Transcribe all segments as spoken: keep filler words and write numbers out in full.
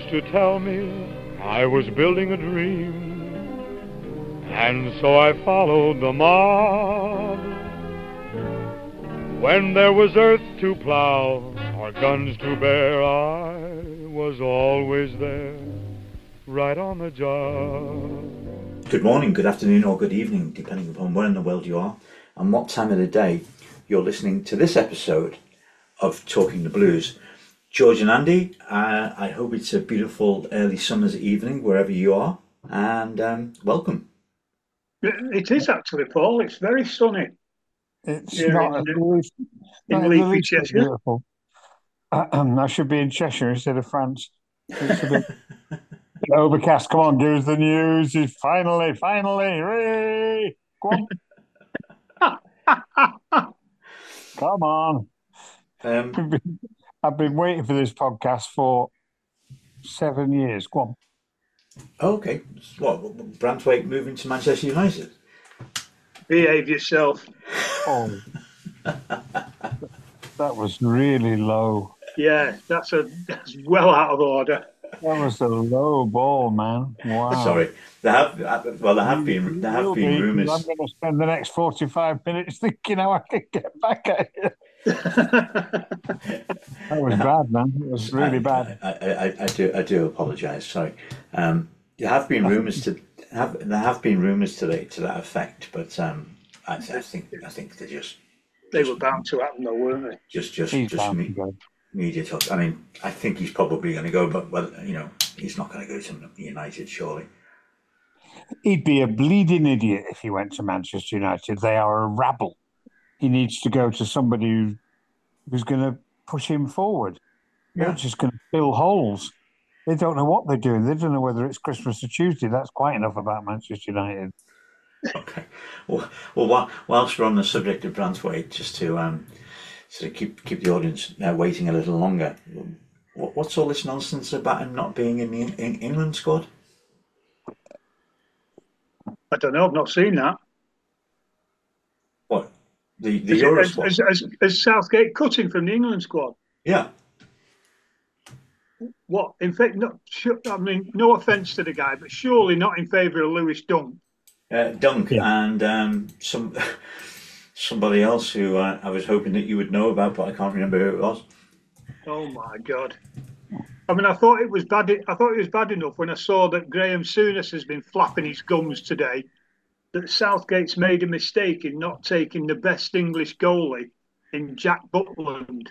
to tell me I was building a dream, and so I followed the mob. When there was earth to plow or guns to bear, I was always there, right on the job. Good morning, good afternoon, or good evening, depending upon where in the world you are and what time of the day you're listening to this episode of Talking the Blues. George and Andy, uh, I hope it's a beautiful early summer's evening wherever you are, and um, welcome. It is actually, Paul. It's very sunny. It's Here not in, at the least, in not in the leafy least bit Cheshire. beautiful. I should be in Cheshire instead of France. It's a bit overcast. Come on, give us the news. It's finally, finally, hooray! Come on. Come on. Um, I've been waiting for this podcast for seven years. Go on. okay, what, Branthwaite moving to Manchester United? Behave yourself. Oh, that was really low. Yeah, that's a that's well out of order. That was a low ball, man. Wow. Sorry, there have well there have been there have been rumours. I'm going to spend the next forty-five minutes thinking how I can get back at you. That was bad, man. It was really I, bad. I, I, I do I do apologise. Sorry. Um, there have been rumours to have there have been rumours to that to that effect, but um, I, I think I think they just They were bound to happen, though, weren't they? just just He's just bound me, to go. media talk. I mean, I think he's probably going to go, but well, you know, he's not going to go to United, surely. He'd be a bleeding idiot if he went to Manchester United. They are a rabble. He needs to go to somebody who, who's going to push him forward. Yeah. They're just going to fill holes. They don't know what they're doing. They don't know whether it's Christmas or Tuesday. That's quite enough about Manchester United. Okay. Well, well, while, whilst we're on the subject of Branthwaite, just to um, sort of keep keep the audience uh, waiting a little longer, what, what's all this nonsense about him not being in the in England squad? I don't know. I've not seen that. What? The the Is, Euro it, squad? is, is, is Southgate cutting from the England squad? Yeah. What? In fact, no, I mean, no offence to the guy, but surely not in favour of Lewis Dunk. Uh, Dunk Yeah. and um, some somebody else who uh, I was hoping that you would know about, but I can't remember who it was. Oh my God! I mean, I thought it was bad. I thought it was bad enough when I saw that Graham Souness has been flapping his gums today. That Southgate's made a mistake in not taking the best English goalie in Jack Butland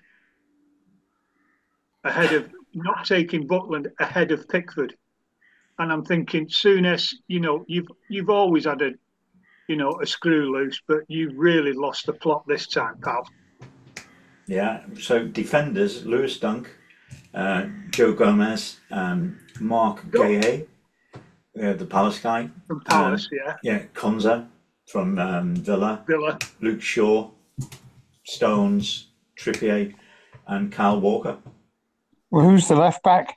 ahead of not taking Butland ahead of Pickford. And I'm thinking, Souness, you know, you've you've always had a, you know, a screw loose, but you've really lost the plot this time, pal. Yeah. So defenders: Lewis Dunk, uh, Joe Gomez, um, Mark Go- Guéhi, uh, the Palace guy. From Palace, yeah, Yeah, Konza from um, Villa, Villa. Luke Shaw, Stones, Trippier, and Kyle Walker. Well, who's the left back?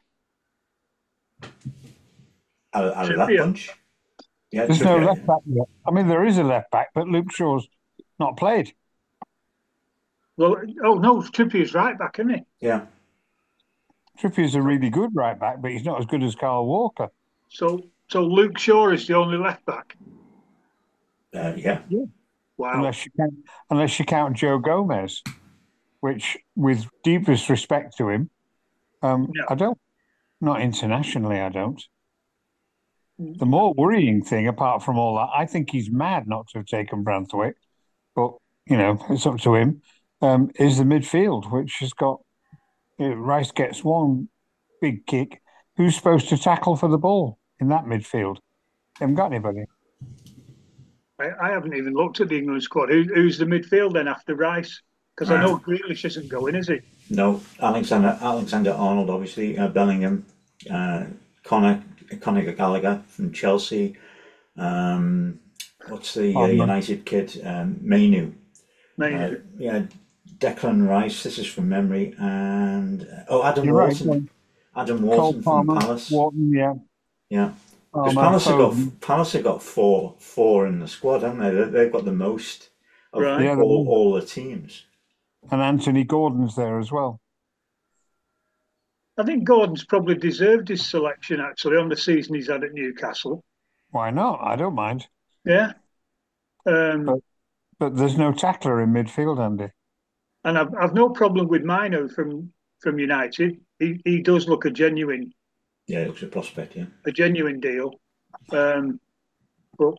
Out, out of that Trippier. bunch. Yeah, There's no Trippier. left back yet. I mean, there is a left back, but Luke Shaw's not played. Well, oh no, Trippier's right back, isn't he? Yeah. Trippier's a really good right back, but he's not as good as Kyle Walker. So, so Luke Shaw is the only left back. Uh, yeah. Wow. Unless you count, unless you count Joe Gomez, which, with deepest respect to him, um, No. I don't. Not internationally, I don't. The more worrying thing, apart from all that, I think he's mad not to have taken Branthwaite, but you know it's up to him. Um, is the midfield, which has got uh, Rice gets one big kick. Who's supposed to tackle for the ball in that midfield? They haven't got anybody. I, I haven't even looked at the England squad. Who, who's the midfield then after Rice? Because I know Grealish isn't going, is he? No, Alexander Alexander Arnold, obviously, uh, Bellingham, uh, Conor Conor Gallagher from Chelsea. Um, what's the uh, United kid? Um, Mainu. Mainu. Uh, yeah, Declan Rice. This is from memory, and uh, oh, Adam You're right, Wharton. Adam Cole Wharton from Palmer, Palace. Wharton, yeah. Yeah. Because Palmer, Palace have got Foden. Palace have got four four in the squad, haven't they? They- They've got the most of Right. Yeah, they all, do. all the teams. And Anthony Gordon's there as well. I think Gordon's probably deserved his selection actually on the season he's had at Newcastle. Why not? I don't mind. Yeah. But Um, but there's no tackler in midfield, Andy. and I've I've no problem with Mino from from United. He he does look a genuine Yeah, it looks a prospect. Yeah. a genuine deal. Um, but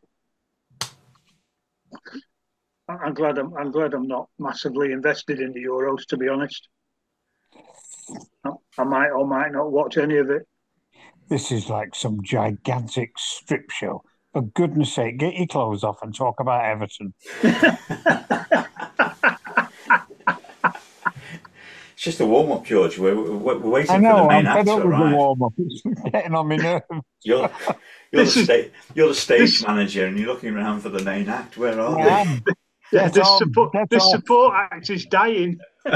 I- I'm glad I'm I'm glad I'm not massively invested in the Euros, to be honest. I, I might or might not watch any of it. This is like some gigantic strip show. For goodness sake, get your clothes off and talk about Everton. It's just a warm up, George. We're, we're, we're waiting I for the know, main I'm act fed to up with the arrive. warm up. It's getting on my nerves. You're you're the This is- stage you're the stage this- manager, and you're looking around for the main act. Where are I they? am. Yeah, Get this on, support get this on. support act is dying.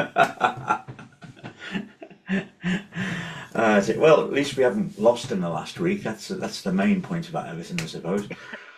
Uh, so- well, at least we haven't lost in the last week. That's that's the main point about Everton, I suppose.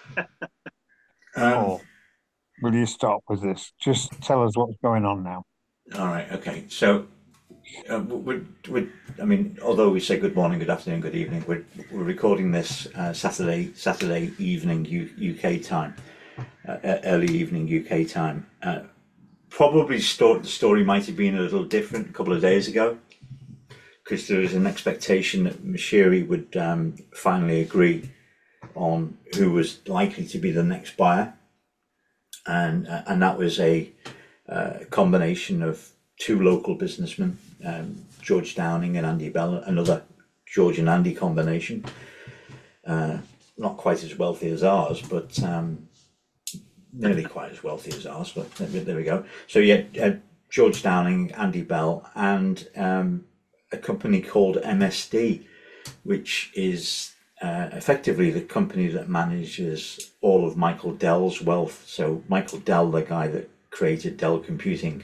Um, Paul, will you stop with this? Just tell us what's going on now. all right, okay. So, uh, we we I mean, although we say good morning, good afternoon, good evening, we're, we're recording this uh, Saturday Saturday evening U, UK time, uh, uh, early evening U K time. Uh, probably sto- the story might have been a little different a couple of days ago, because there was an expectation that Mashiri would um, finally agree on who was likely to be the next buyer, and uh, and that was a uh, combination of two local businessmen, um, George Downing and Andy Bell, another George and Andy combination, uh, not quite as wealthy as ours, but um, nearly quite as wealthy as ours. But there, there we go. So yeah, uh, George Downing, Andy Bell, and um, a company called M S D, which is uh, effectively the company that manages all of Michael Dell's wealth. So Michael Dell, the guy that created Dell Computing,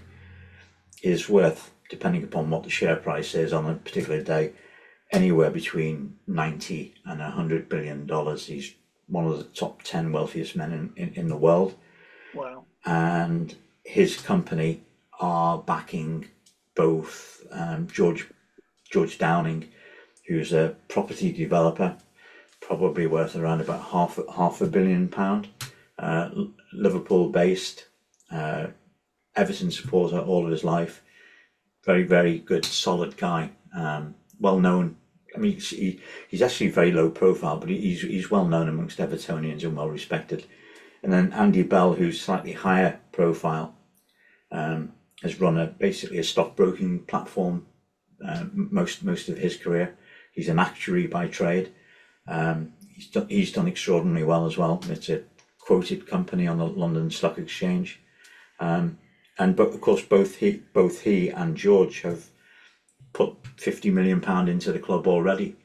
is worth, depending upon what the share price is on a particular day, anywhere between ninety and one hundred billion dollars. He's one of the top ten wealthiest men in, in, in the world. Wow. And his company are backing both um, George George Downing, who's a property developer, probably worth around about half half a billion pound, uh, Liverpool based, uh, Everton supporter all of his life, very very good solid guy, um, well known. I mean, he, he's actually very low profile, but he's he's well known amongst Evertonians and well respected. And then Andy Bell, who's slightly higher profile, um, has run a basically a stockbroking platform uh, most most of his career. He's an actuary by trade. Um, he's done he's done extraordinarily well as well. It's a quoted company on the London Stock Exchange, um, and but of course both he both he and George have put fifty million pound into the club already.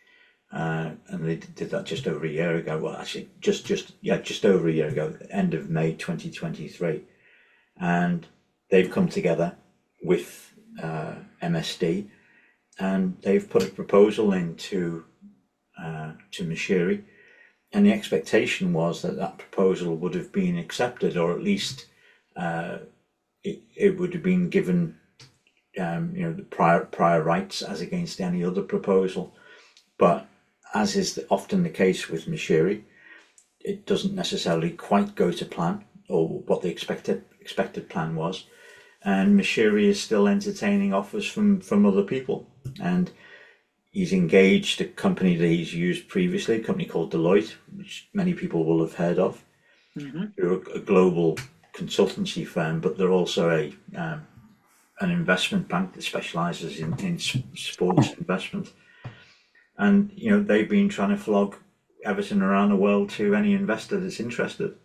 Uh, and they did that just over a year ago. Well, actually, just just yeah, just over a year ago, end of May twenty twenty-three, and they've come together with uh, M S D, and they've put a proposal into uh, to Mashiri, and the expectation was that that proposal would have been accepted, or at least uh, it it would have been given, um, you know, the prior prior rights as against any other proposal, but as is often the case with Mashiri, it doesn't necessarily quite go to plan or what the expected expected plan was, and Mashiri is still entertaining offers from from other people, and he's engaged a company that he's used previously, a company called Deloitte, which many people will have heard of. Mm-hmm. They're a, a global consultancy firm, but they're also a um, an investment bank that specialises in, in sports investment. And, you know, they've been trying to flog Everton around the world to any investor that's interested.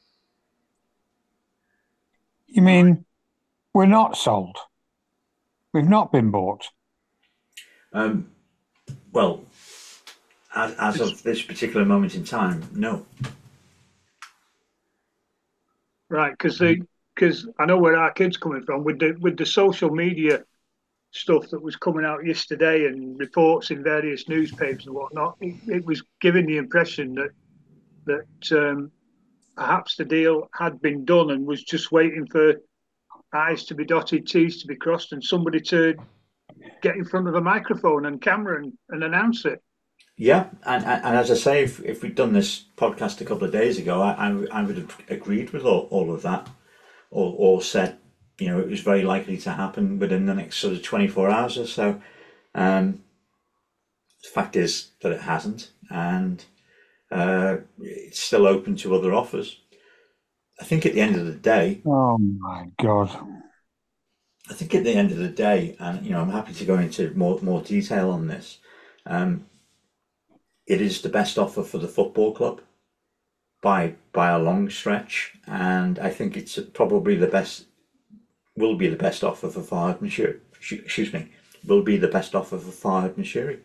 You mean we're not sold? We've not been bought? Um, well, as, as of this particular moment in time, no. Right, because the because I know where our kid's coming from with the with the social media stuff that was coming out yesterday and reports in various newspapers and whatnot. It, it was giving the impression that that um, perhaps the deal had been done and was just waiting for I's to be dotted, T's to be crossed, and somebody to get in front of a microphone and camera and, and announce it. Yeah, and, and, and as I say, if, if we'd done this podcast a couple of days ago, I, I, I would have agreed with all, all of that, or, or said, you know, it was very likely to happen within the next sort of twenty-four hours or so. Um, the fact is that it hasn't, and uh, it's still open to other offers. I think at the end of the day, Oh my God. I think at the end of the day, and you know, I'm happy to go into more more detail on this. Um, it is the best offer for the football club by by a long stretch, and I think it's probably the best. Will be the best offer for Farhad Moshiri. Excuse me. Will be the best offer for Farhad Moshiri.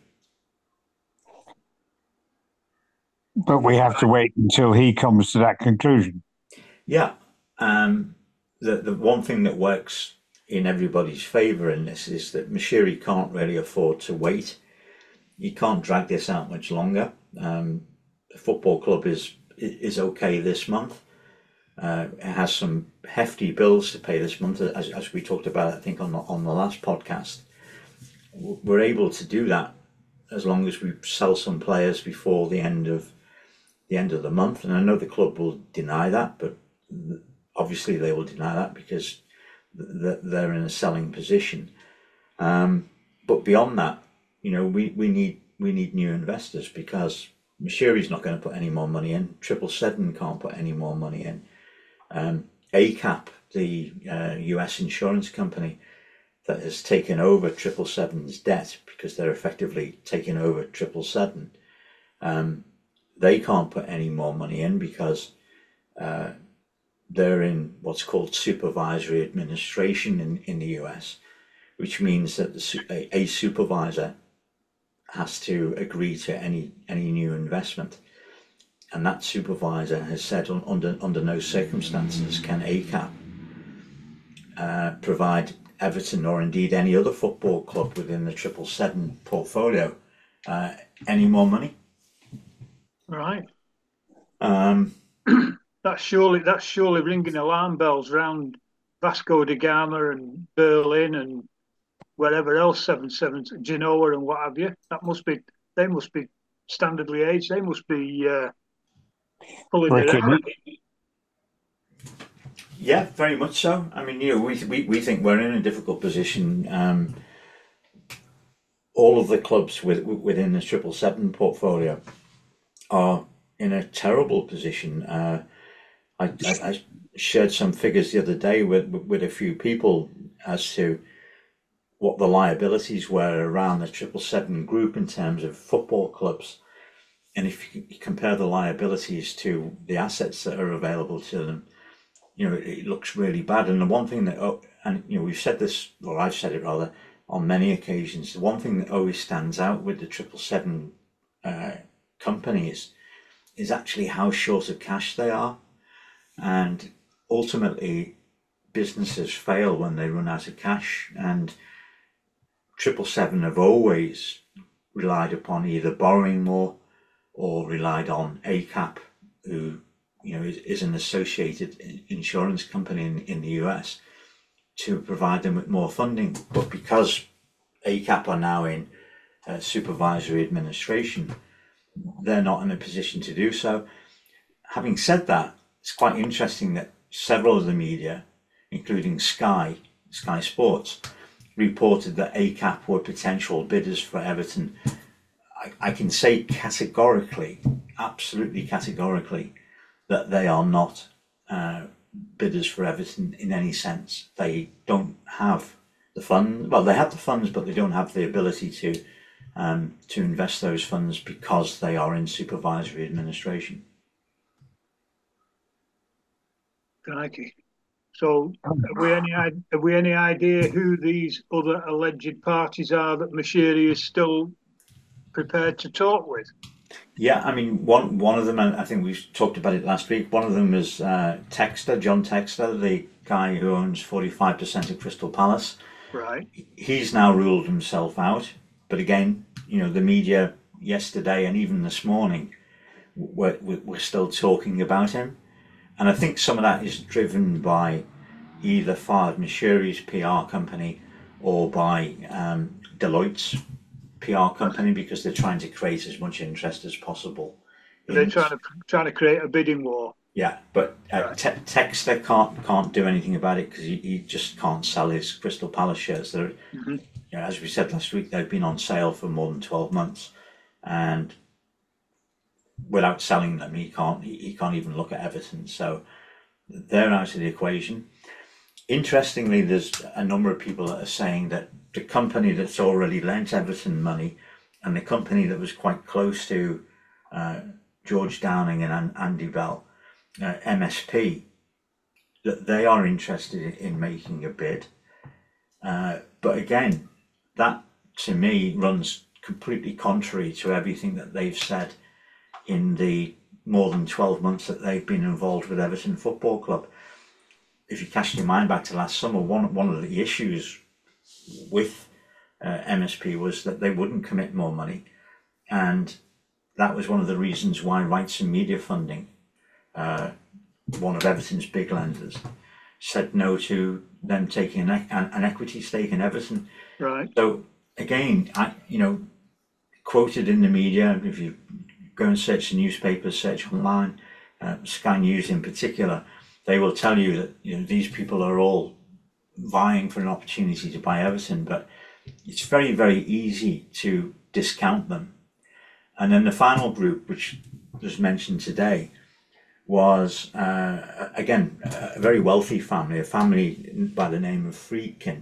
But we have to wait until he comes to that conclusion. Yeah. Um, the the one thing that works in everybody's favour in this is that Moshiri can't really afford to wait. You can't drag this out much longer. Um, the football club is is okay this month. Uh, it has some hefty bills to pay this month, as, as we talked about, I think, on the, on the last podcast. We're able to do that as long as we sell some players before the end of the end of the month. And I know the club will deny that, but obviously they will deny that because they're in a selling position. Um, but beyond that, you know, we, we need we need new investors because Moshiri's not going to put any more money in. Triple Seven can't put any more money in. Um, A C A P, the uh, U S insurance company that has taken over Triple Seven's debt because they're effectively taking over Triple Seven, um, they can't put any more money in because uh, they're in what's called supervisory administration in, in the U S, which means that the, a, a supervisor has to agree to any any new investment. And that supervisor has said on, under under no circumstances can A C A P uh, provide Everton or indeed any other football club within the Triple Seven portfolio uh, any more money. Right. Um, that's surely that's surely ringing alarm bells round Vasco da Gama and Berlin and wherever else, seven seven Genoa and what have you. That must be they must be standardly aged. They must be uh, pulling their hair. Yeah, very much so. I mean, you know, we we we think we're in a difficult position. Um, all of the clubs with, within the Triple Seven portfolio are in a terrible position. Uh, I, I, I shared some figures the other day with with a few people as to what the liabilities were around the Triple Seven group in terms of football clubs, and if you compare the liabilities to the assets that are available to them, you know, it looks really bad. And the one thing that, oh, and you know, we've said this, or I've said it rather, on many occasions, the one thing that always stands out with the Triple Seven uh, companies is actually how short of cash they are. And ultimately, businesses fail when they run out of cash. And Triple Seven have always relied upon either borrowing more or relied on A C A P, who, you know, is, is an associated insurance company in, in the U S, to provide them with more funding. But because A C A P are now in uh, supervisory administration, they're not in a position to do so. Having said that, it's quite interesting that several of the media, including Sky, Sky Sports, reported that A C A P were potential bidders for Everton. I, I can say categorically, absolutely categorically, that they are not uh, bidders for Everton in any sense. They don't have the funds. Well, they have the funds, but they don't have the ability to um, to invest those funds because they are in supervisory administration. Crikey. So, have we any have we any idea who these other alleged parties are that Moshiri is still prepared to talk with? Yeah, I mean, one one of them, and I think we talked about it last week. One of them is uh, Textor, John Textor, the guy who owns forty-five percent of Crystal Palace. Right. He's now ruled himself out. But again, you know, the media yesterday and even this morning were we're still talking about him, and I think some of that is driven by either Farhad Moshiri's P R company or by um, Deloitte's P R company, because they're trying to create as much interest as possible. They're trying to trying to create a bidding war. Yeah, but uh, Right. Te- Texter can't can't do anything about it because he, he just can't sell his Crystal Palace shares. They're, Mhm. you know, as we said last week, they've been on sale for more than twelve months, and without selling them, he can't he, he can't even look at Everton. So they're out of the equation. Interestingly, there's a number of people that are saying that the company that's already lent Everton money and the company that was quite close to uh, George Downing and An- Andy Bell, uh, M S P, that they are interested in, in making a bid. Uh, but again, that to me runs completely contrary to everything that they've said in the more than twelve months that they've been involved with Everton Football Club. If you cast your mind back to last summer, one one of the issues with uh, M S P was that they wouldn't commit more money, and that was one of the reasons why Rights and Media Funding, uh, one of Everton's big lenders, said no to them taking an, an, an equity stake in Everton. Right. So again, I you know, quoted in the media, if you go and search the newspapers, search online, uh, Sky News in particular, they will tell you that, you know, these people are all vying for an opportunity to buy Everton, but it's very, very easy to discount them. And then the final group, which was mentioned today, was uh, again a very wealthy family, a family by the name of Friedkin,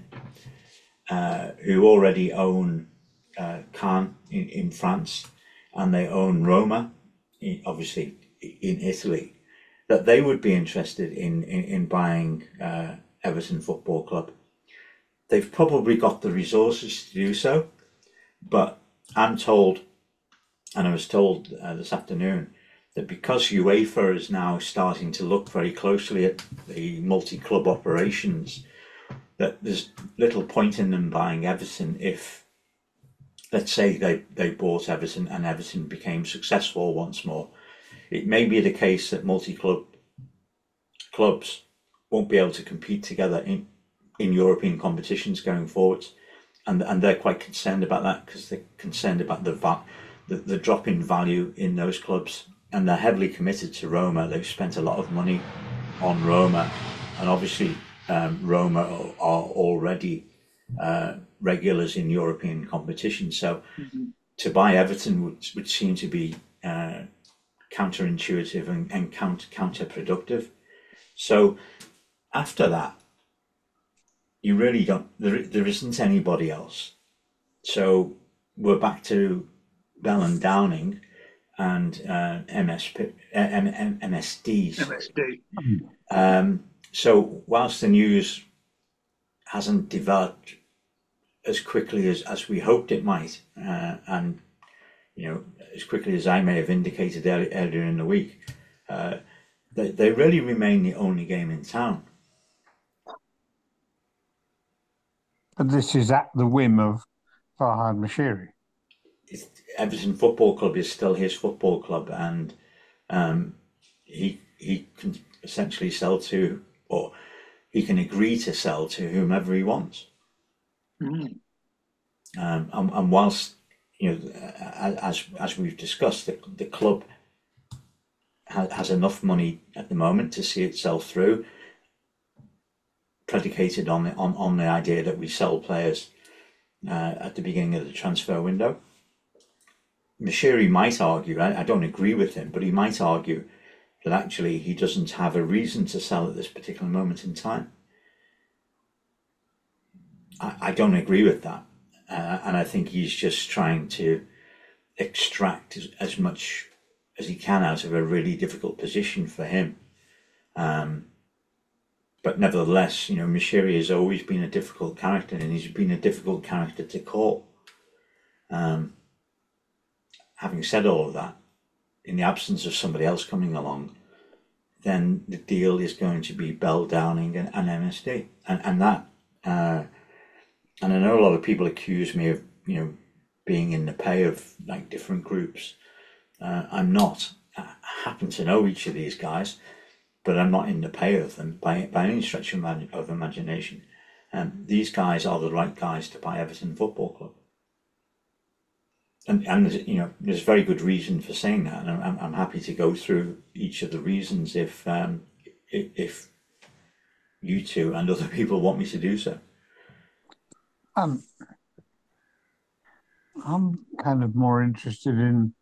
uh, who already own uh, Cannes in, in France, and they own Roma, in, obviously in Italy, that they would be interested in in, in buying uh, Everton Football Club. They've probably got the resources to do so, but I'm told, and I was told uh, this afternoon, that because UEFA is now starting to look very closely at the multi-club operations, that there's little point in them buying Everton if, let's say, they, they bought Everton and Everton became successful once more. It may be the case that multi-club clubs won't be able to compete together in, in European competitions going forward, and and they're quite concerned about that because they're concerned about the, va- the the drop in value in those clubs, and they're heavily committed to Roma. They've spent a lot of money on Roma, and obviously um, Roma are already uh, regulars in European competition. So Mm-hmm. to buy Everton would would seem to be uh, counterintuitive and, and counter counterproductive. So after that, you really don't. There, there isn't anybody else. So we're back to Bell and Downing and uh, M S P, uh, M- M- M S Ds. M S D. Um, so whilst the news hasn't developed as quickly as, as we hoped it might, uh, and you know, as quickly as I may have indicated early, earlier in the week, uh, they, they really remain the only game in town. But this is at the whim of Farhad Moshiri. It's, Everton Football Club is still his football club, and um, he he can essentially sell to, or he can agree to sell to whomever he wants. Mm. Um, and, and whilst, you know, as as we've discussed, the, the club ha, has enough money at the moment to see itself through, predicated on the on, on the idea that we sell players uh, at the beginning of the transfer window. Moshiri might argue, I, I don't agree with him, but he might argue that actually he doesn't have a reason to sell at this particular moment in time. I, I don't agree with that. Uh, and I think he's just trying to extract as, as much as he can out of a really difficult position for him. Um, but nevertheless, you know, Moshiri has always been a difficult character, and he's been a difficult character to call. Um, having said all of that, in the absence of somebody else coming along, then the deal is going to be Bell, Downing, and, and M S D, and and that. Uh, and I know a lot of people accuse me of, you know, being in the pay of like different groups. Uh, I'm not. I happen to know each of these guys, but I'm not in the pay of them by by any stretch of, imag- of imagination. Um, these guys are the right guys to buy Everton Football Club. And, and you know, there's very good reason for saying that, and I'm, I'm happy to go through each of the reasons if um, if, if you two and other people want me to do so. Um, I'm kind of more interested in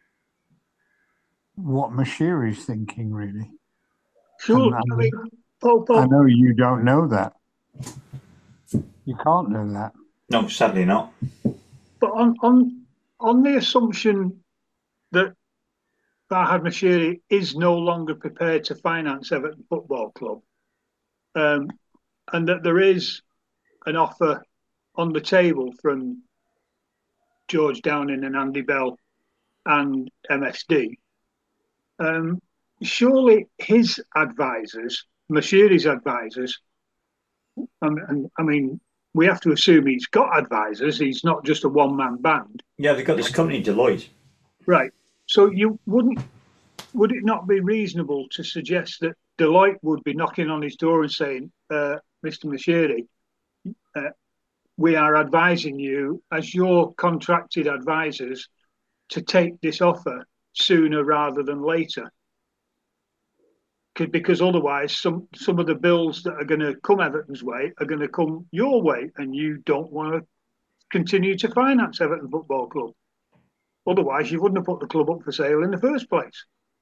what Moshiri's thinking, really. Sure, And I mean, Paul, I Paul, know you don't know that. You can't know that. No, sadly not. but on on on the assumption that Farhad Moshiri is no longer prepared to finance Everton Football Club, um, and that there is an offer on the table from George Downing and Andy Bell and M S D, um, surely his advisors, Moshiri's advisors, and, and I mean, we have to assume he's got advisors. He's not just a one-man band, Yeah, they've got this company, Deloitte. right? So you wouldn't, would it not be reasonable to suggest that Deloitte would be knocking on his door and saying, uh, Mister Moshiri, uh, we are advising you as your contracted advisors to take this offer sooner rather than later? Because otherwise, some some of the bills that are going to come Everton's way are going to come your way, and you don't want to continue to finance Everton Football Club. Otherwise, you wouldn't have put the club up for sale in the first place.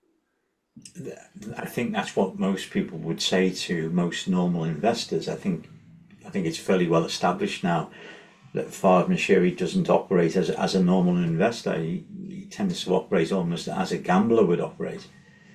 I think that's what most people would say to most normal investors. I think I think it's fairly well established now that Farhad Moshiri doesn't operate as, as a normal investor. He, he tends to operate almost as a gambler would operate.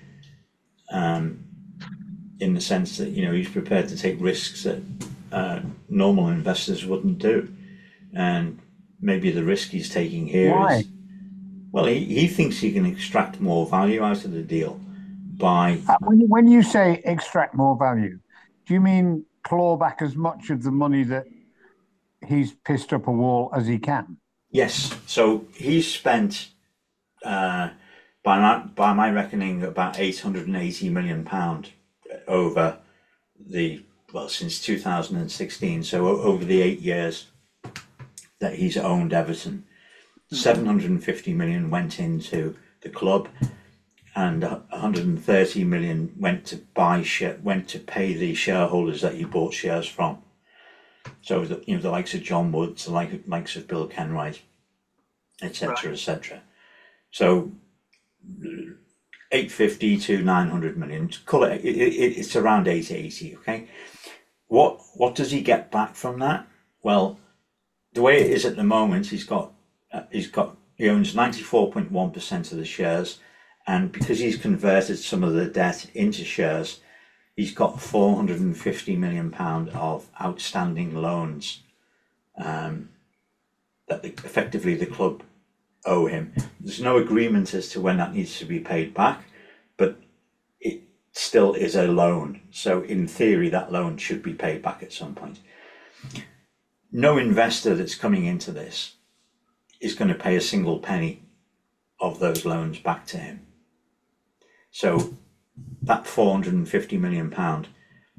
Um, in the sense that, you know, he's prepared to take risks that uh, normal investors wouldn't do. And maybe the risk he's taking here Why? is, well, he, he thinks he can extract more value out of the deal by... Uh, When you, when you say extract more value, do you mean claw back as much of the money that he's pissed up a wall as he can? Yes, so he's spent, uh, by my, by my reckoning, about eight hundred eighty million pounds over the, well, since two thousand sixteen, so over the eight years that he's owned Everton. seven hundred fifty million went into the club, and one hundred thirty million went to buy share, went to pay the shareholders that he bought shares from. So the, you know, the likes of John Woods, the like, likes of Bill Kenwright, et cetera, Right. et cetera. So eight fifty to nine hundred million. Call it, it, it it's around eight eighty. Okay. What what does he get back from that? Well, the way it is at the moment, he's got uh, he's got he owns ninety-four point one percent of the shares, and because he's converted some of the debt into shares, he's got four hundred fifty million pound of outstanding loans um, that the, effectively the club owe him. There's no agreement as to when that needs to be paid back, but it still is a loan. So in theory, that loan should be paid back at some point. No investor that's coming into this is going to pay a single penny of those loans back to him. So that four hundred fifty million pound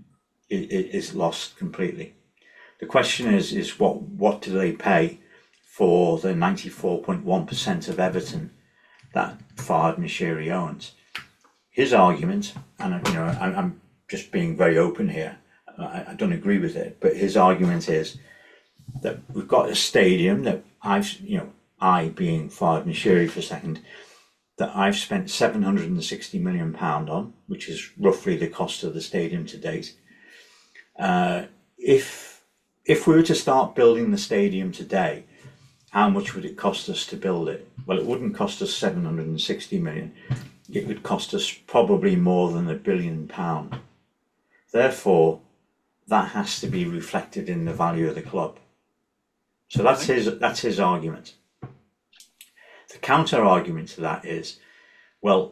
is lost completely. The question is, is what, what do they pay for the ninety-four point one percent of Everton that Farhad Moshiri owns? His argument, and you know, I, I'm just being very open here, I, I don't agree with it, but his argument is that we've got a stadium that I've, you know, I being Farhad Moshiri for a second, that I've spent seven hundred sixty million pounds on, which is roughly the cost of the stadium to date. Uh, if if we were to start building the stadium today, how much would it cost us to build it? Well, it wouldn't cost us seven hundred sixty million. It would cost us probably more than a billion pound. Therefore, that has to be reflected in the value of the club. So that's his that's his argument. The counter argument to that is, well,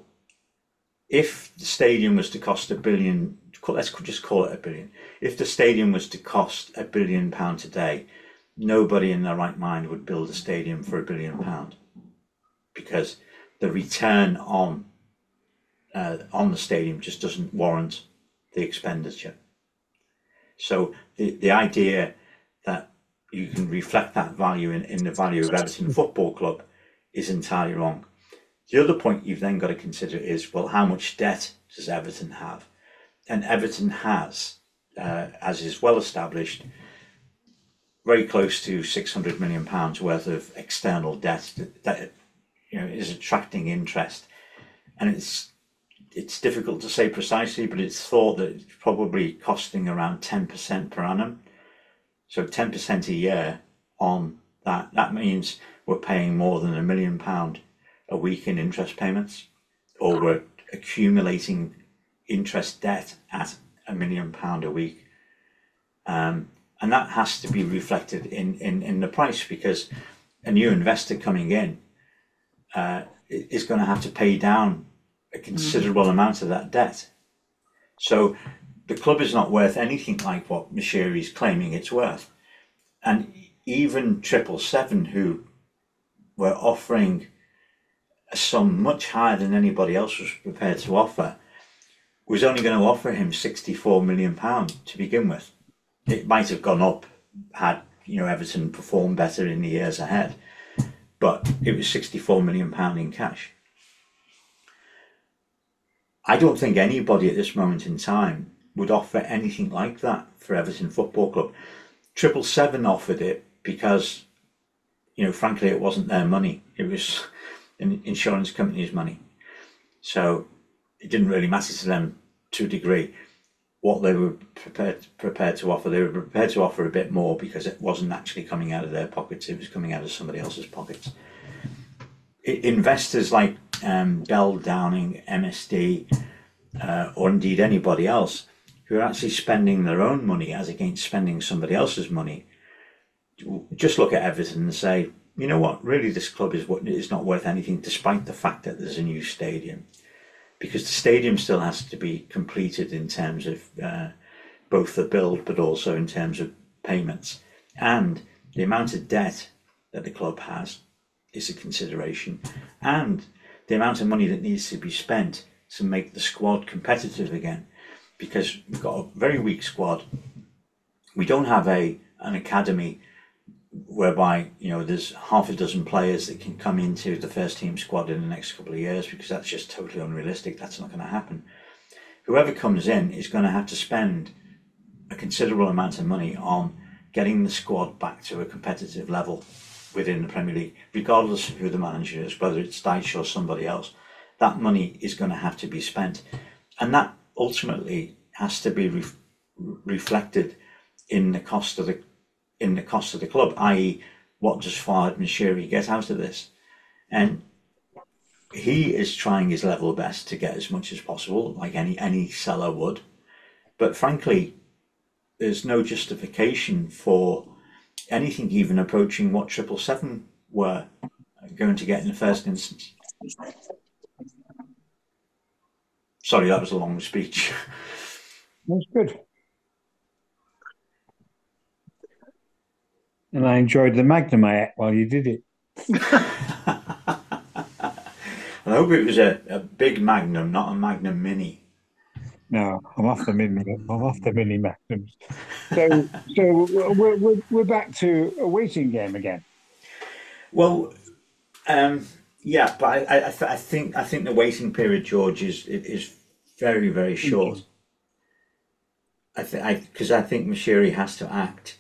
if the stadium was to cost a billion, let's just call it a billion. If the stadium was to cost a billion pound today, nobody in their right mind would build a stadium for a billion pound, because the return on uh, on the stadium just doesn't warrant the expenditure. So the, the idea that you can reflect that value in, in the value of Everton Football Club is entirely wrong. The other point you've then got to consider is, well, how much debt does Everton have? And Everton has, uh, as is well established, very close to six hundred million pounds worth of external debt that, that you know is attracting interest, and it's it's difficult to say precisely, but it's thought that it's probably costing around ten percent per annum. So ten percent a year on that, that means we're paying more than a million pound a week in interest payments, or we're accumulating interest debt at a million pound a week. Um, and that has to be reflected in, in, in the price, because a new investor coming in uh, is going to have to pay down a considerable mm-hmm. amount of that debt. So the club is not worth anything like what Moshiri is claiming it's worth. And even Triple Seven, who were offering a sum much higher than anybody else was prepared to offer, was only going to offer him sixty-four million pounds to begin with. It might have gone up had you know Everton performed better in the years ahead, but it was sixty-four million pounds in cash. I don't think anybody at this moment in time would offer anything like that for Everton Football Club. Triple Seven offered it because, you know, frankly, it wasn't their money. It was an insurance company's money. So it didn't really matter to them to a degree what they were prepared prepared to offer. They were prepared to offer a bit more because it wasn't actually coming out of their pockets. It was coming out of somebody else's pockets. It, investors like um, Bell Downing, M S D, uh, or indeed anybody else who are actually spending their own money as against spending somebody else's money, just look at Everton and say, you know what, really this club is what is not worth anything, despite the fact that there's a new stadium. Because the stadium still has to be completed in terms of uh, both the build, but also in terms of payments. And the amount of debt that the club has is a consideration. And the amount of money that needs to be spent to make the squad competitive again. Because we've got a very weak squad. We don't have a an academy whereby you know there's half a dozen players that can come into the first team squad in the next couple of years, because that's just totally unrealistic. That's not going to happen. Whoever comes in is going to have to spend a considerable amount of money on getting the squad back to a competitive level within the Premier League, regardless of who the manager is, whether it's Dyche or somebody else. That money is going to have to be spent, and that ultimately has to be re- reflected in the cost of the in the cost of the club, that is, what does Farhad Moshiri get out of this? And he is trying his level best to get as much as possible, like any any seller would. But frankly, there's no justification for anything even approaching what Triple Seven were going to get in the first instance. Sorry, that was a long speech. That's good. And I enjoyed the Magnum I ate while you did it. I hope it was a, a big Magnum, not a Magnum Mini. No, I'm off the mini. I'm off the mini Magnums. So, so we're, we're we're back to a waiting game again. Well, um, yeah, but I I, th- I think I think the waiting period, George, is is very very short. I think I because I think Moshiri has to act.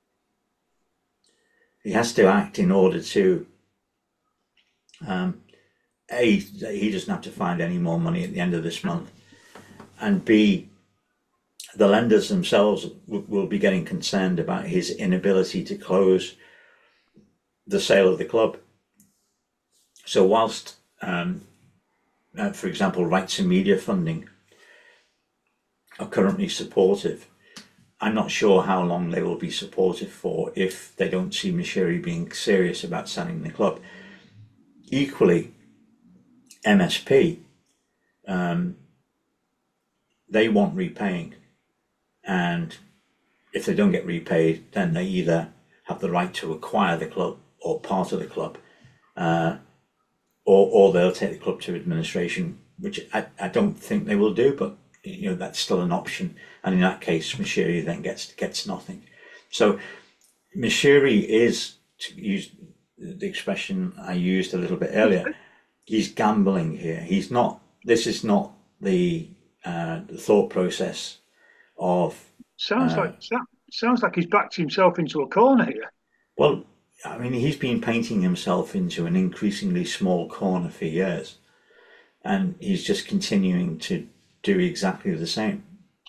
He has to act in order to, um, A, he doesn't have to find any more money at the end of this month, and B, the lenders themselves w- will be getting concerned about his inability to close the sale of the club. So whilst, um, uh, for example, rights and media funding are currently supportive, I'm not sure how long they will be supportive for if they don't see Moshiri being serious about selling the club. Equally, M S P, um, they want repaying. And if they don't get repaid, then they either have the right to acquire the club or part of the club, uh, or, or they'll take the club to administration, which I, I don't think they will do, but you know, that's still an option. And in that case, Moshiri then gets gets nothing. So Moshiri is, to use the expression I used a little bit earlier, he's gambling here. He's not. This is not the, uh, the thought process of. Sounds Uh, like sounds like he's backed himself into a corner here. well, I mean, he's been painting himself into an increasingly small corner for years, and he's just continuing to do exactly the same.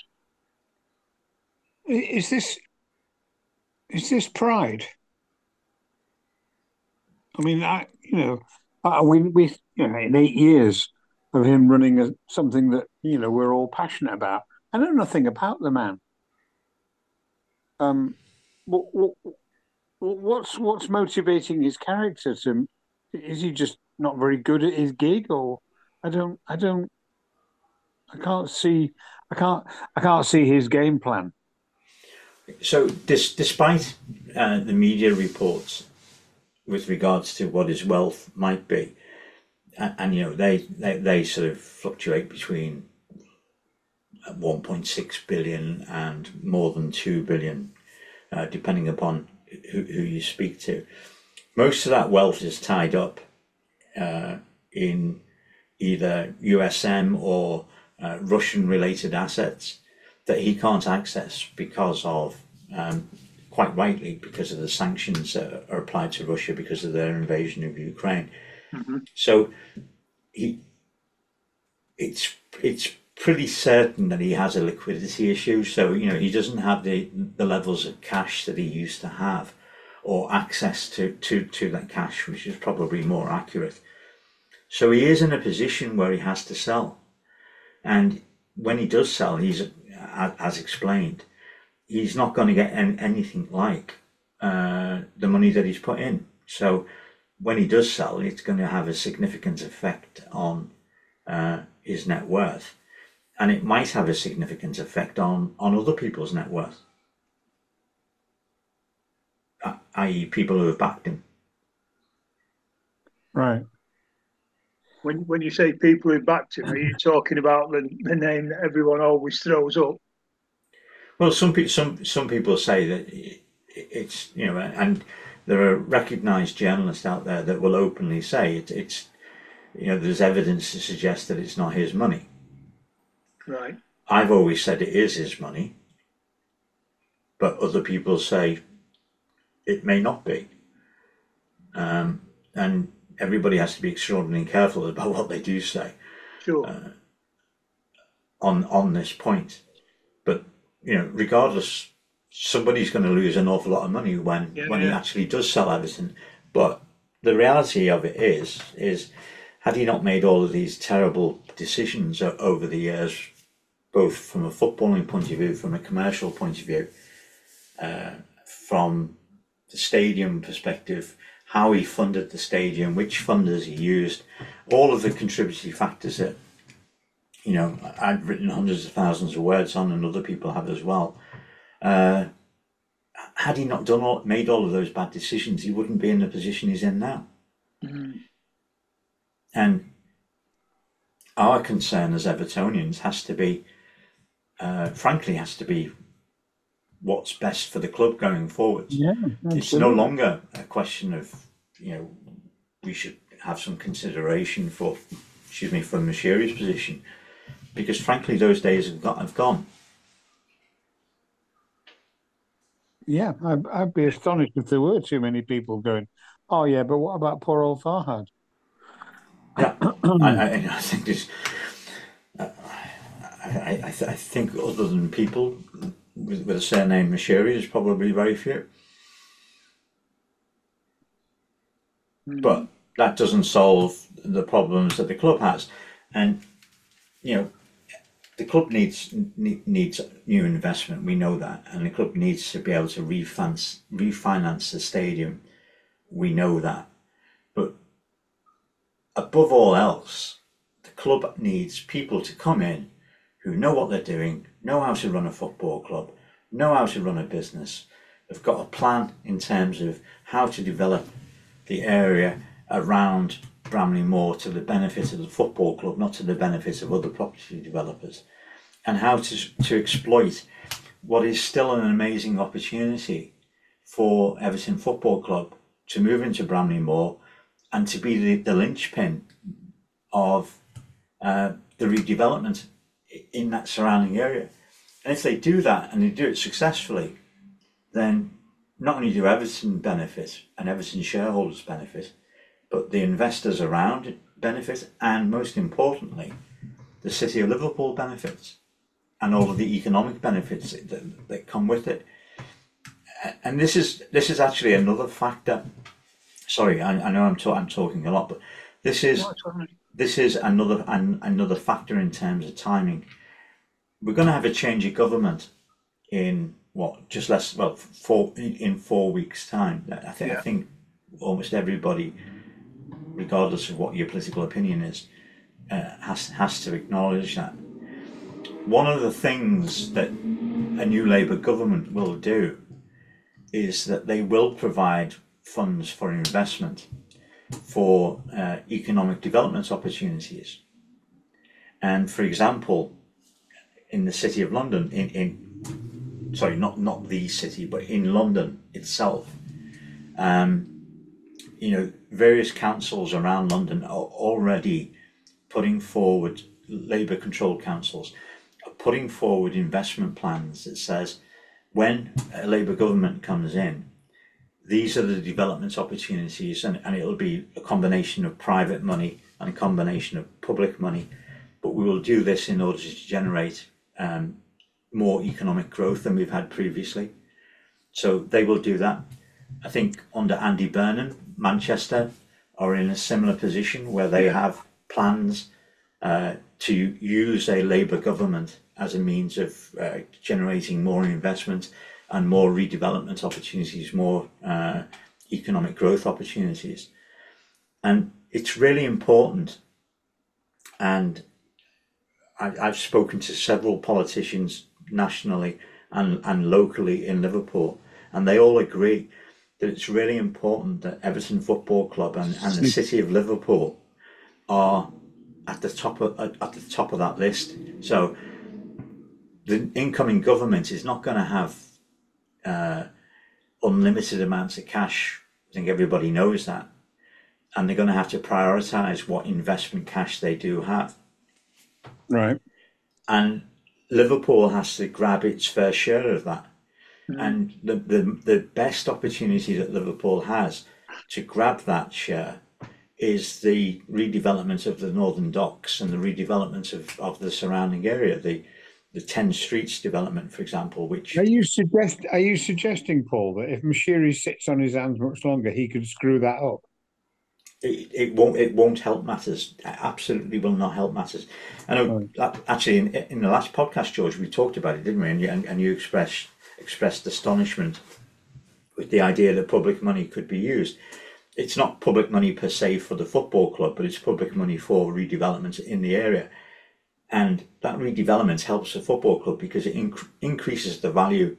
Is this is this pride? I mean, I you know, I, we we you know, in eight years of him running a, something that you know we're all passionate about, I know nothing about the man. Um, what, what, what's what's motivating his character to? Is he just not very good at his gig, or I don't I don't I can't see I can't I can't see his game plan. So, dis- despite uh, the media reports with regards to what his wealth might be, and, and you know they, they they sort of fluctuate between one point six billion and more than two billion, uh, depending upon who, who you speak to. Most of that wealth is tied up uh, in either U S M or uh, Russian-related assets that he can't access because of, um, quite rightly, because of the sanctions that are applied to Russia because of their invasion of Ukraine. Mm-hmm. So he, it's it's pretty certain that he has a liquidity issue. So you know he doesn't have the the levels of cash that he used to have, or access to to to that cash, which is probably more accurate. So he is in a position where he has to sell, and when he does sell, he's, as explained, he's not going to get any, anything like uh, the money that he's put in. So when he does sell, it's going to have a significant effect on uh, his net worth, and it might have a significant effect on on other people's net worth, that is, people who have backed him. Right. When when you say people who backed him, are you talking about the, the name that everyone always throws up? Well, some people some some people say that it's, you know, and there are recognised journalists out there that will openly say it, it's, you know, there's evidence to suggest that it's not his money. Right. I've always said it is his money, but other people say it may not be. Um, and everybody has to be extraordinarily careful about what they do say. Sure. Uh, on on this point. But you know, regardless, somebody's going to lose an awful lot of money when Yeah, when he yeah. actually does sell Everton. But the reality of it is, is had he not made all of these terrible decisions o- over the years, both from a footballing point of view, from a commercial point of view, uh, from the stadium perspective, how he funded the stadium, which funders he used, all of the contributory factors that, you know, I've written hundreds of thousands of words on, and other people have as well. Uh, had he not done all, made all of those bad decisions, he wouldn't be in the position he's in now. Mm. And our concern as Evertonians has to be, uh, frankly, has to be what's best for the club going forward. Yeah. It's no longer a question of, you know, we should have some consideration for, excuse me, for Moshiri's position, because frankly, those days have, got, have gone. Yeah, I'd, I'd be astonished if there were too many people going, oh, yeah, but what about poor old Farhad? Yeah, I, I, I think this. Uh, I, I, th- I think other than people with, with a surname Moshiri, there's probably very few. Mm. But that doesn't solve the problems that the club has, and you know, the club needs ne- needs new investment. We know that, and the club needs to be able to refinance refinance the stadium. We know that, but above all else, the club needs people to come in who know what they're doing, know how to run a football club, know how to run a business, have got a plan in terms of how to develop the area around Bramley Moor to the benefit of the football club, not to the benefit of other property developers. and how to, to exploit what is still an amazing opportunity for Everton Football Club to move into Bramley-Moore and to be the, the linchpin of uh, the redevelopment in that surrounding area. And if they do that and they do it successfully, then not only do Everton benefit and Everton shareholders benefit, but the investors around benefit, and most importantly, the City of Liverpool benefits and all of the economic benefits that, that come with it. And this is this is actually another factor. Sorry, I, I know I'm, ta- I'm talking a lot, but this is this is another an, another factor in terms of timing. We're going to have a change of government in what just less well four in, in four weeks' time. I think yeah. I think almost everybody, regardless of what your political opinion is, uh, has has to acknowledge that. One of the things that a new Labour government will do is that they will provide funds for investment for uh, economic development opportunities. And for example, in the City of London, in, in sorry, not, not the city, but in London itself, um, you know, various councils around London are already putting forward, Labour-controlled councils, are putting forward investment plans that says, when a Labour government comes in, these are the development opportunities, and, and it'll be a combination of private money and a combination of public money. But we will do this in order to generate um, more economic growth than we've had previously. So they will do that. I think under Andy Burnham, Manchester are in a similar position where they have plans uh, to use a Labour government as a means of uh, generating more investment and more redevelopment opportunities, more uh, economic growth opportunities. And it's really important. And I, I've spoken to several politicians nationally and, and locally in Liverpool, and they all agree that it's really important that Everton Football Club and, and the City of Liverpool are at the top of at the top of that list. So the incoming government is not going to have uh, unlimited amounts of cash. I think everybody knows that. And they're going to have to prioritise what investment cash they do have. Right. And Liverpool has to grab its fair share of that. Mm-hmm. And the, the, the best opportunity that Liverpool has to grab that share is the redevelopment of the Northern Docks and the redevelopment of, of the surrounding area, the the ten Streets development, for example, which... Are you, suggest, are you suggesting, Paul, that if Moshiri sits on his hands much longer, he could screw that up? It, it won't it won't help matters. It absolutely will not help matters. I know, right. Actually, in, in the last podcast, George, we talked about it, didn't we? And you, and, and you expressed, expressed astonishment with the idea that public money could be used. It's not public money per se for the football club, but it's public money for redevelopment in the area. And that redevelopment helps the football club because it inc- increases the value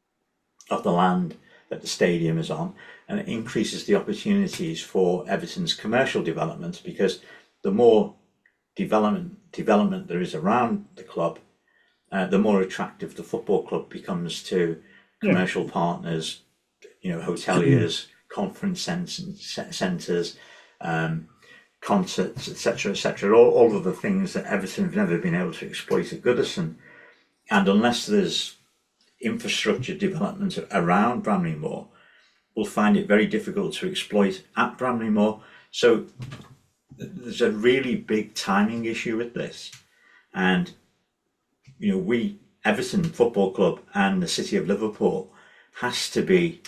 of the land that the stadium is on, and it increases the opportunities for Everton's commercial development, because the more development development there is around the club, uh, the more attractive the football club becomes to commercial yeah. partners, you know, hoteliers, conference centres, um, concerts, et cetera, et cetera, all, all of the things that Everton have never been able to exploit at Goodison. And unless there's infrastructure development around Bramley-Moore, we'll find it very difficult to exploit at Bramley-Moore. So there's a really big timing issue with this. And, you know, we, Everton Football Club and the City of Liverpool, has to be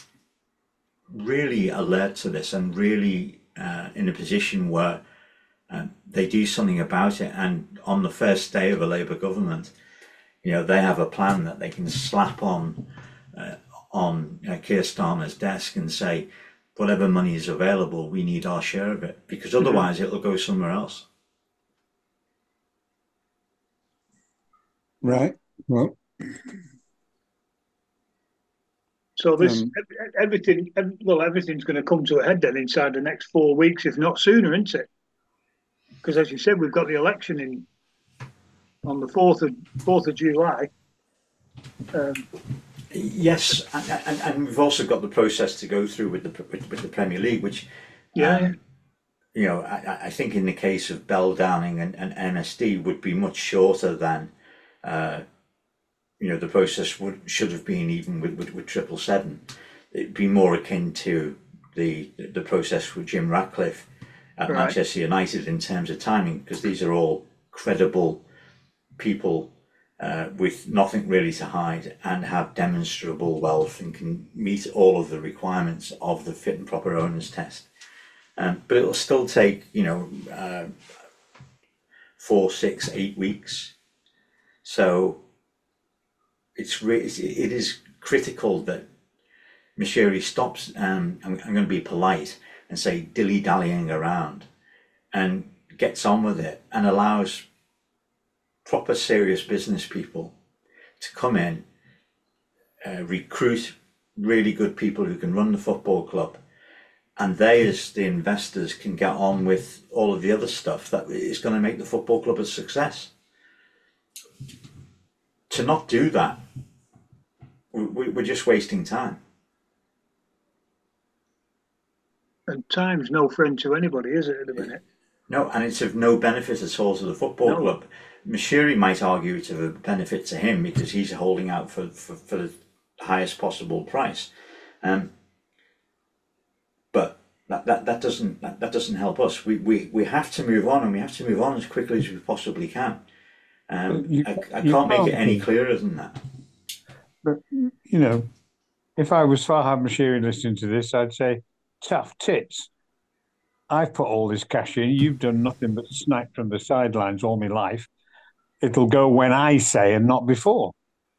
really alert to this and really uh, in a position where um, they do something about it. And on the first day of a Labour government, you know, they have a plan that they can slap on uh, on uh, Keir Starmer's desk and say, whatever money is available, we need our share of it, because otherwise mm-hmm. it'll go somewhere else. Right. Well. So this um, everything, well, everything's going to come to a head then inside the next four weeks, if not sooner, isn't it? Because as you said, we've got the election in on the fourth of fourth of July. Um, yes, and, and, and we've also got the process to go through with the with, with the Premier League, which yeah, um, you know, I, I think in the case of Bell Downing and, and M S D would be much shorter than, uh, you know, the process would should have been even with, with, with Triple Seven. It'd be more akin to the the process with Jim Ratcliffe at Right. Manchester United in terms of timing, because these are all credible people uh, with nothing really to hide and have demonstrable wealth and can meet all of the requirements of the fit and proper owners test. Um, but it'll still take, you know, uh, four, six, eight weeks. So it's re- it is critical that Moshiri stops. Um, I'm, I'm going to be polite and say dilly dallying around, and gets on with it and allows proper, serious business people to come in, uh, recruit really good people who can run the football club. And they, as the investors, can get on with all of the other stuff that is going to make the football club a success. To not do that, we, we're just wasting time. and time's no friend to anybody, is it, at the minute? No, and it's of no benefit at all to the football No. club. Moshiri might argue it's of a benefit to him because he's holding out for, for, for the highest possible price. Um, but that, that, that doesn't that, that doesn't help us. We, we we have to move on, and we have to move on as quickly as we possibly can. Um, You- I, I you can't make it can't any do. clearer than that. But, you know, if I was Farhad Moshiri listening to this, I'd say, tough tits. I've put all this cash in. You've done nothing but snipe from the sidelines all my life. It'll go when I say and not before.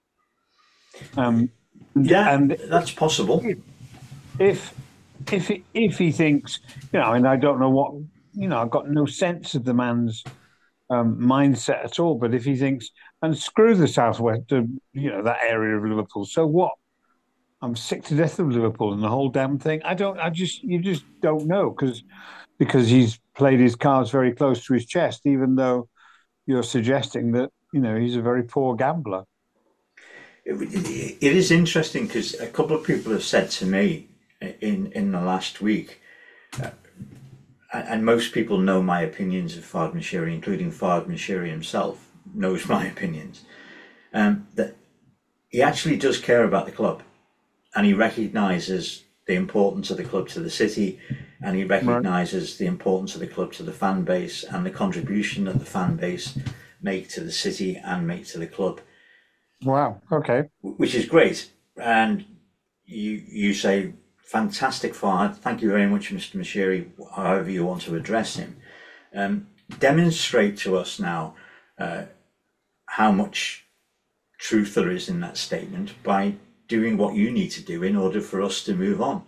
Um, and, Yeah, and that's possible. if if he, if he thinks, you know, and I don't know what, you know, I've got no sense of the man's um, mindset at all. But if he thinks, and screw the southwest, uh, you know, that area of Liverpool. So what? I'm sick to death of Liverpool and the whole damn thing. I don't. I just, you just don't know because because he's played his cards very close to his chest, even though you're suggesting that, you know, he's a very poor gambler. It, it, it is interesting because a couple of people have said to me in in the last week, uh, and most people know my opinions of Farhad Moshiri, including Farhad Moshiri himself knows my opinions, um, that he actually does care about the club, and he recognises the importance of the club to the city, and he recognises the importance of the club to the fan base and the contribution that the fan base make to the city and make to the club. Wow. Okay. Which is great. And you you say, fantastic, Farhad. Thank you very much, Mister Moshiri, however you want to address him. Um, demonstrate to us now uh, how much truth there is in that statement by doing what you need to do in order for us to move on.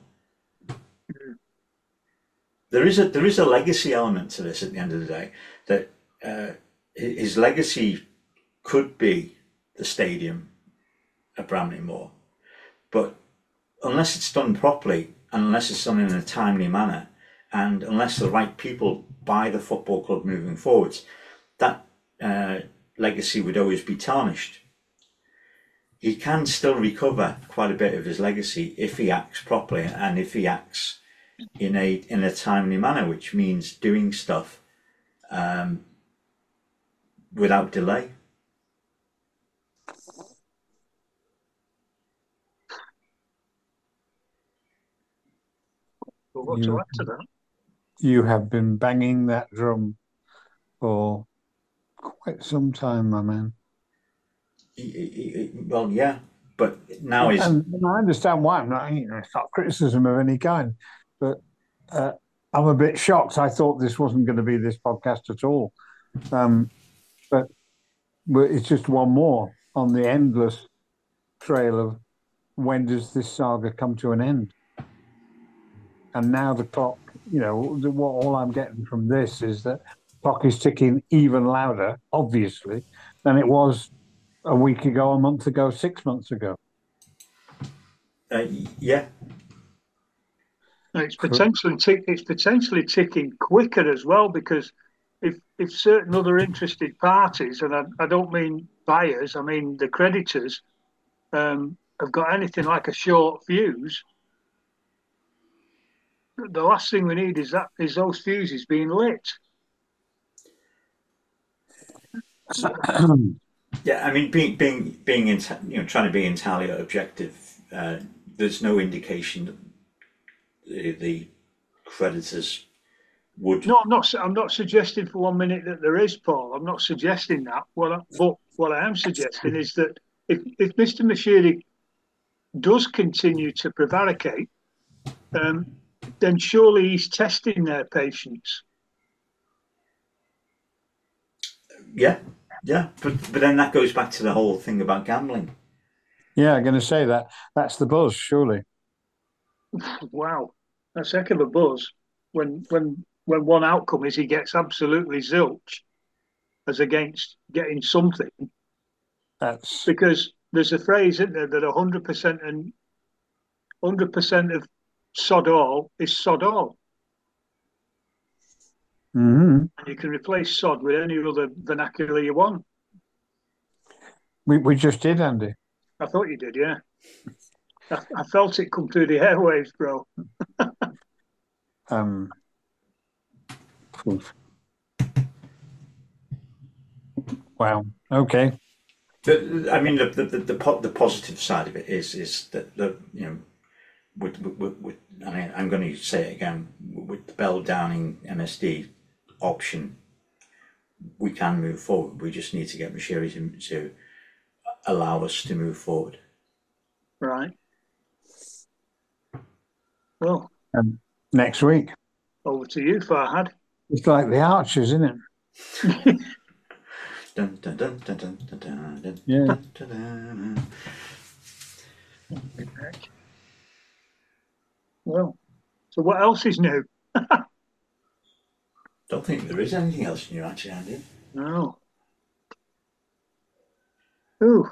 There is a there is a legacy element to this at the end of the day, that uh, his legacy could be the stadium at Bramley Moor, but unless it's done properly, and unless it's done in a timely manner, and unless the right people buy the football club moving forwards, that uh, legacy would always be tarnished. He can still recover quite a bit of his legacy if he acts properly and if he acts in a in a timely manner, which means doing stuff um, without delay. But what You to add to that? you have been banging that drum for quite some time, my man. He- he- he- Well, yeah, but now is And, and I understand why. I'm not, you know, it's not criticism of any kind, but uh, I'm a bit shocked. I thought this wasn't going to be this podcast at all. Um, but, but it's just one more on the endless trail of when does this saga come to an end? And now the clock, you know, the, what all I'm getting from this is that the clock is ticking even louder, obviously, than it was a week ago, a month ago, six months ago. uh, yeah. And it's potentially tick, it's potentially ticking quicker as well, because if if certain other interested parties, and I, I don't mean buyers, I mean the creditors, um, have got anything like a short fuse, the last thing we need is that is those fuses being lit. Yeah, I mean, being being being enti- you know trying to be entirely objective, uh, there's no indication that the, the creditors would. No, I'm not. I'm not suggesting for one minute that there is, Paul. I'm not suggesting that. What, I, but what I am suggesting is that if if Mister Mashiri does continue to prevaricate, um, then surely he's testing their patience. Yeah, yeah, but but then that goes back to the whole thing about gambling. Yeah, I'm going to say that. That's the buzz, surely. Wow, that's a heck of a buzz. When when when one outcome is he gets absolutely zilch, as against getting something. That's Because there's a phrase, isn't there, that one hundred percent and one hundred percent of sod all is sod all. mhm. And you can replace sod with any other vernacular you want. We we just did, Andy. I thought you did, yeah. I, I felt it come through the airwaves, bro. Um, oof. Wow. Okay. The, I mean, the the, the the po- the positive side of it is is that the you know, with with, with I mean, I'm going to say it again, with the Bell Downing M S D option, we can move forward. We just need to get Mashiri to, to allow us to move forward. Right. Well, Um, next week. over to you, Farhad. It's like the Archers, isn't it? Dun, dun, dun, dun, dun, dun, dun, dun, Yeah. dun, dun, dun. Well, so what else is new? Don't think there is anything else new, actually, Andy. No. Ooh.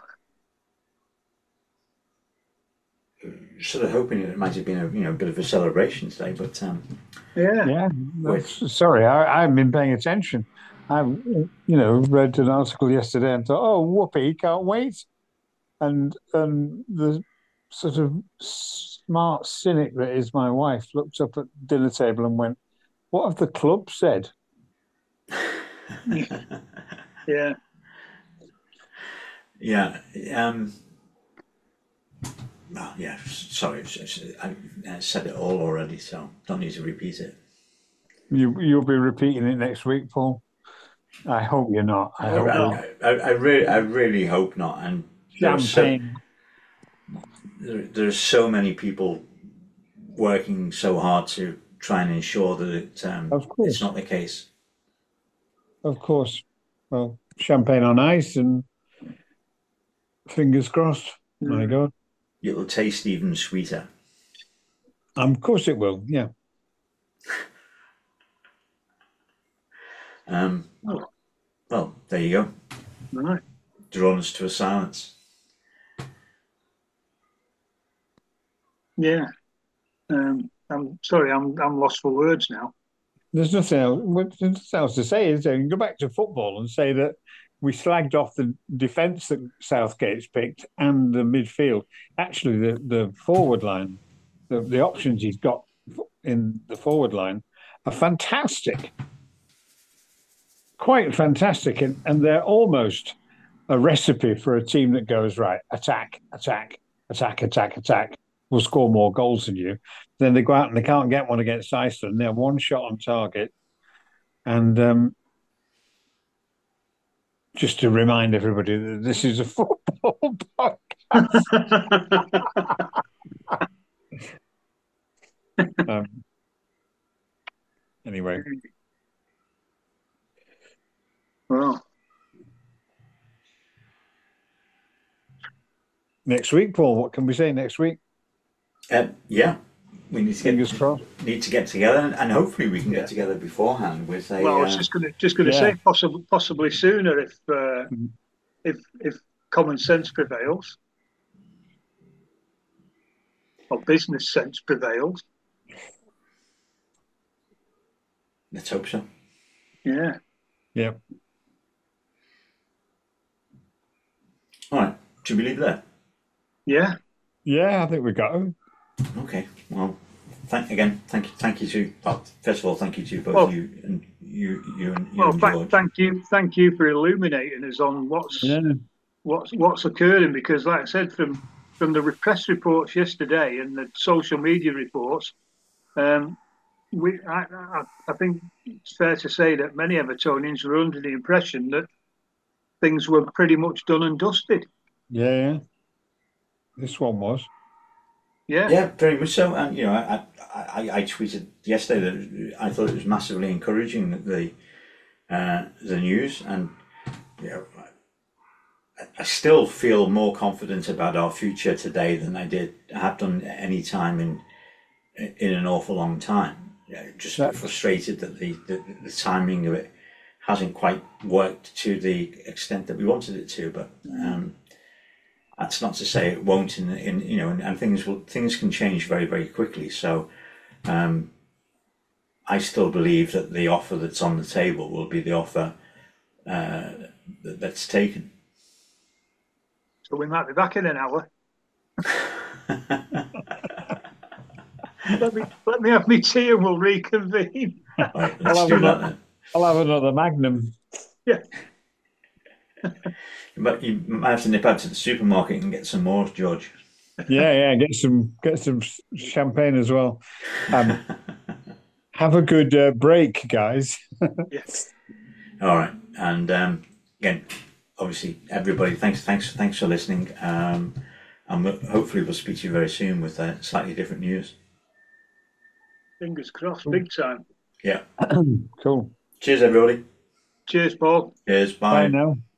Sort of hoping it might have been a you know a bit of a celebration today, but um, Yeah. Yeah. That's, sorry, I, I haven't been paying attention. I, you know, read an article yesterday and thought, oh, whoopee, can't wait. And and the sort of smart cynic that is my wife looked up at the dinner table and went, what have the club said? Yeah. yeah, um, well, yeah. Sorry, I said it all already, so don't need to repeat it. You you'll be repeating it next week, Paul. I hope you're not. I hope I, not. I, I really, I really hope not. And there are so Champagne. there, there are so many people working so hard to try and ensure that it, um, Of course. it's not the case. Of course. Well, champagne on ice and fingers crossed. My Mm. God. It'll taste even sweeter. Um, of course it will. Yeah. Um, well, there you go. Right. Drawn us to a silence. Yeah. Um, I'm sorry, I'm I'm lost for words now. There's nothing else, there's nothing else to say, is there? You can go back to football and say that we slagged off the defence that Southgate's picked and the midfield. Actually, the, the forward line, the, the options he's got in the forward line are fantastic. Quite fantastic. And, and they're almost a recipe for a team that goes, right, attack, attack, attack, attack, attack. We'll score more goals than you. Then they go out and they can't get one against Iceland. They're one shot on target. And um, just to remind everybody that this is a football podcast. um, anyway. Well, next week, Paul, what can we say next week? Uh, yeah, we need to Fingers get crossed. need to get together, and, and hopefully we can get together beforehand with a. well, I was uh, just going to just going to yeah. say possibly possibly sooner if uh, Mhm. if if common sense prevails or business sense prevails. Let's hope so. Yeah. Yeah. All right. Should we leave it there? Yeah. Yeah, I think we got him. Okay. Well, thank again. Thank you. Thank you to. Well, first of all, thank you to both Well, you and you, you and you well, and th- George. thank you, thank you for illuminating us on what's Yeah. what's what's occurring. Because, like I said, from from the press reports yesterday and the social media reports, um, we I, I, I think it's fair to say that many Evertonians were under the impression that things were pretty much done and dusted. Yeah, yeah. This one was. Yeah, Yeah, very much so. And you know, I, I, I tweeted yesterday that I thought it was massively encouraging that the uh, the news, and you know, I, I still feel more confident about our future today than I did have done at any time in in an awful long time. Yeah, just a bit That's frustrated that the, the the timing of it hasn't quite worked to the extent that we wanted it to, but. Um, That's not to say it won't, in, in you know, and, and things will things can change very very quickly. So, um, I still believe that the offer that's on the table will be the offer uh, that, that's taken. so we might be back in an hour. Let me let me have my tea and we'll reconvene. Right, I'll let's have do that another, then. I'll have another Magnum. Yeah, But you might have to nip out to the supermarket and get some more, George. Yeah, yeah. Get some get some champagne as well. Um, have a good uh, break, guys. yes. All right, and um, again, obviously, everybody, thanks, thanks, thanks for listening. Um, and we'll, hopefully, we'll speak to you very soon with uh, slightly different news. Fingers crossed, big time. Yeah. Cool. Cheers, everybody. Cheers, Paul. Cheers. Bye Bye. now.